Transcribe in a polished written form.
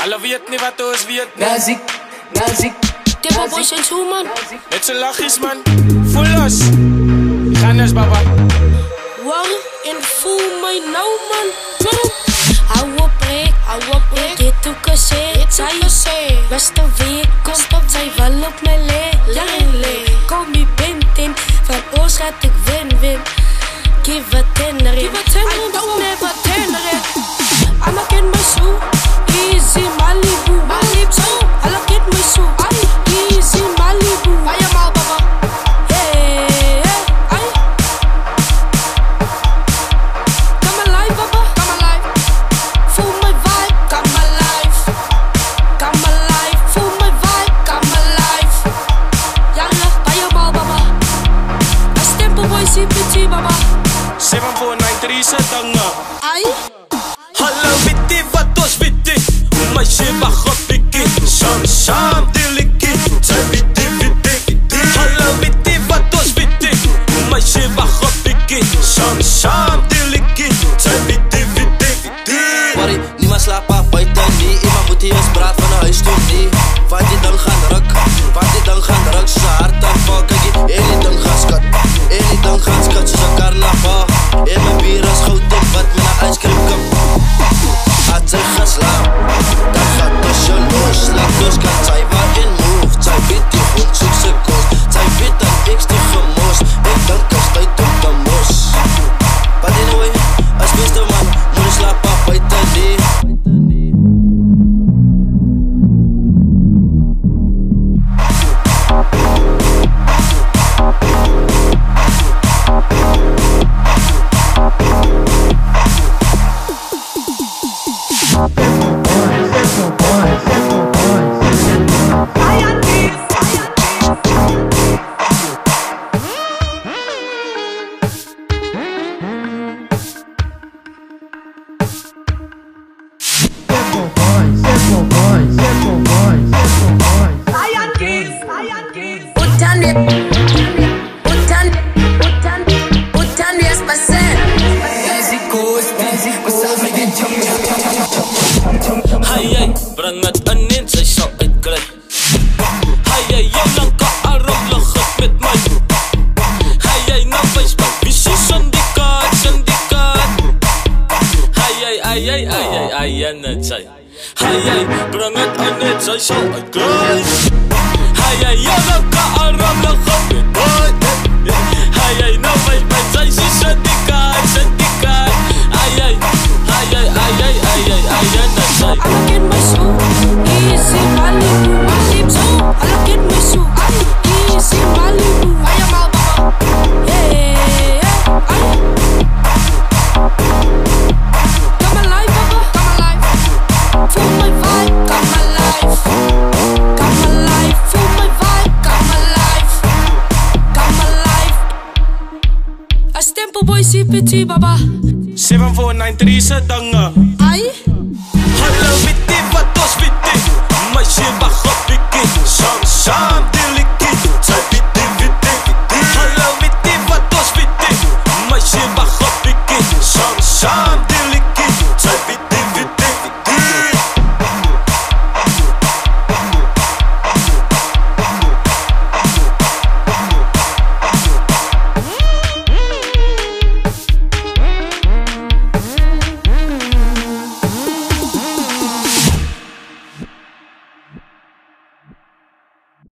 Alle weet nie wat ons weet nie. Nazik. Tippa boys en zo man. Met z'n lachjes man. Voel los. Gaan eens baba. Wang en voel my nou man. Hou op breek, dit toe kasseer. Zij beste week, komt op, zij wel op my le. Kom je bent in, van ons gaat ik win. Give a tenner in, I don't never tenner in. I'ma get my shoe, easy Malibu. I'ma get my shoe, easy Malibu. I am all baba. Hey, ay. Come alive baba, come alive. Voel my vibe, come alive. Come alive, voel my vibe, come alive. Yalla, I am all baba. I stempel boy CPT baba. 7493 se dinge. Ai. Hallo weet jy wat ons weet jy? My sy wag op bietjie. Sham delikkie. Sy weet jy. Hallo weet jy wat ons weet jy? My sy wag op bietjie. Sham delikkie. Sy weet jy. Worry, niemand slaap af buiten nie. Iemand moet hier ons praat van 'n huis toe nie. Want die ding gaan ruk. Soos 'n hartaanval. Kyk jy, en die ding gaan skat soos 'n karnaval. En my bier is goud en wat met 'n ijskrim kap. As sy gaan slaap, dan gaat ons jou los. Laat ons kan sy waar in move. Sy weet die hond soek sy kost. Sy weet dat ek stief gemos. Ek dink is tyd om te mos. But anyway, as beste man, moet ons slaap af buiten nie. Bring het in en sy sal uitkry. Jy lang ka arm lig het met my. Jy nou wys my visie syndikaat. Jy net sy. Bring het in en sy sal uitkry. Jy lang ka arm lig het met my. Jy nou wys my visie syndikaat. I'ma get my shoe, easy Malibu. I'ma get my shoe, easy Malibu. I am all baba. Hey, ay. Come alive baba, come alive. Feel my vibe, come alive. Come alive, feel my vibe, come alive. Come alive. A stempel boy CPT baba. 7493 se dinge. Ai. Hallo weet jy wat ons weet jy? My sy wag op bietjie. Sham